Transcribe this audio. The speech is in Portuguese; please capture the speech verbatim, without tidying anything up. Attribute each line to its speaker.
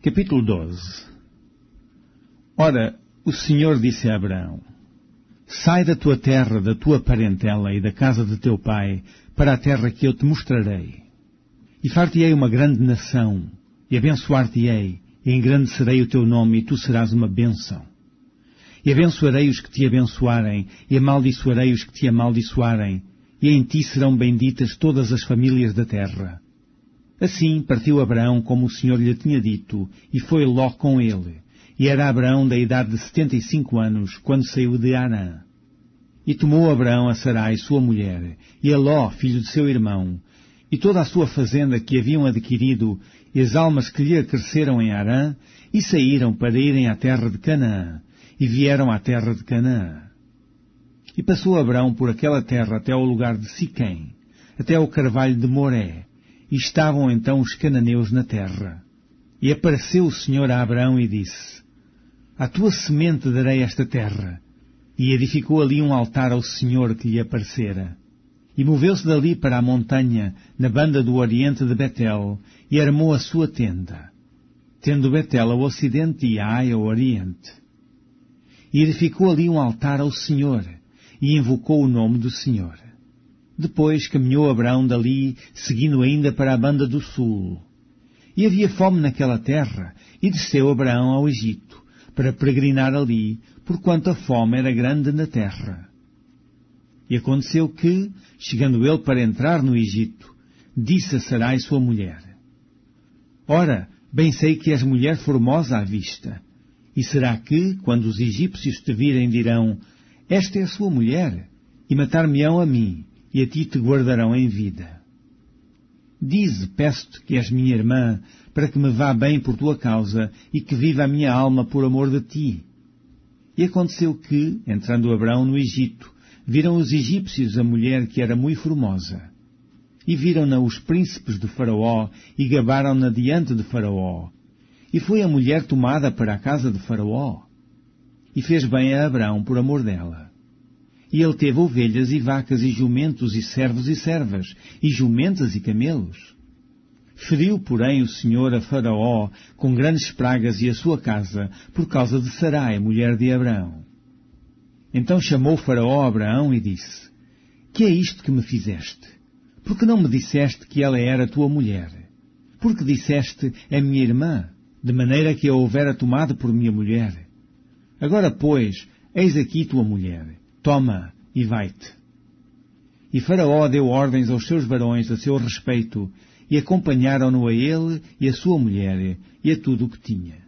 Speaker 1: Capítulo doze. Ora, o Senhor disse a Abraão: Sai da tua terra, da tua parentela e da casa de teu pai, para a terra que eu te mostrarei. E far-te-ei uma grande nação, e abençoar-te-ei, e engrandecerei o teu nome, e tu serás uma bênção. E abençoarei os que te abençoarem, e amaldiçoarei os que te amaldiçoarem, e em ti serão benditas todas as famílias da terra. Assim partiu Abraão como o Senhor lhe tinha dito, e foi Ló com ele. E era Abraão da idade de setenta e cinco anos, quando saiu de Harã. E tomou Abraão a Sarai, sua mulher, e a Ló, filho de seu irmão, e toda a sua fazenda que haviam adquirido, e as almas que lhe acresceram em Harã, e saíram para irem à terra de Canaã, e vieram à terra de Canaã. E passou Abraão por aquela terra até ao lugar de Siquém, até ao carvalho de Moré, e estavam então os cananeus na terra. E apareceu o Senhor a Abraão e disse: À tua semente darei esta terra. E edificou ali um altar ao Senhor que lhe aparecera. E moveu-se dali para a montanha, na banda do oriente de Betel, e armou a sua tenda, tendo Betel ao ocidente e Ai ao oriente. E edificou ali um altar ao Senhor, e invocou o nome do Senhor. Depois caminhou Abraão dali, seguindo ainda para a banda do sul. E havia fome naquela terra, e desceu Abraão ao Egito, para peregrinar ali, porquanto a fome era grande na terra. E aconteceu que, chegando ele para entrar no Egito, disse a Sarai sua mulher: Ora, bem sei que és mulher formosa à vista. E será que, quando os egípcios te virem, dirão: Esta é a sua mulher, e matar-me-ão a mim, e a ti te guardarão em vida. Dize, peço-te que és minha irmã, para que me vá bem por tua causa, e que viva a minha alma por amor de ti. E aconteceu que, entrando Abraão no Egito, viram os egípcios a mulher que era muito formosa. E viram-na os príncipes de Faraó, e gabaram-na diante de Faraó. E foi a mulher tomada para a casa de Faraó. E fez bem a Abraão por amor dela. E ele teve ovelhas e vacas e jumentos e servos e servas, e jumentas e camelos. Feriu, porém, o Senhor a Faraó com grandes pragas e a sua casa, por causa de Sarai, mulher de Abraão. Então chamou Faraó a Abraão e disse: Que é isto que me fizeste? Por que não me disseste que ela era tua mulher? Porque disseste: É minha irmã, de maneira que a houvera tomado por minha mulher. Agora, pois, eis aqui tua mulher. Toma e vai-te. E Faraó deu ordens aos seus varões a seu respeito, e acompanharam-no a ele e a sua mulher, e a tudo o que tinha.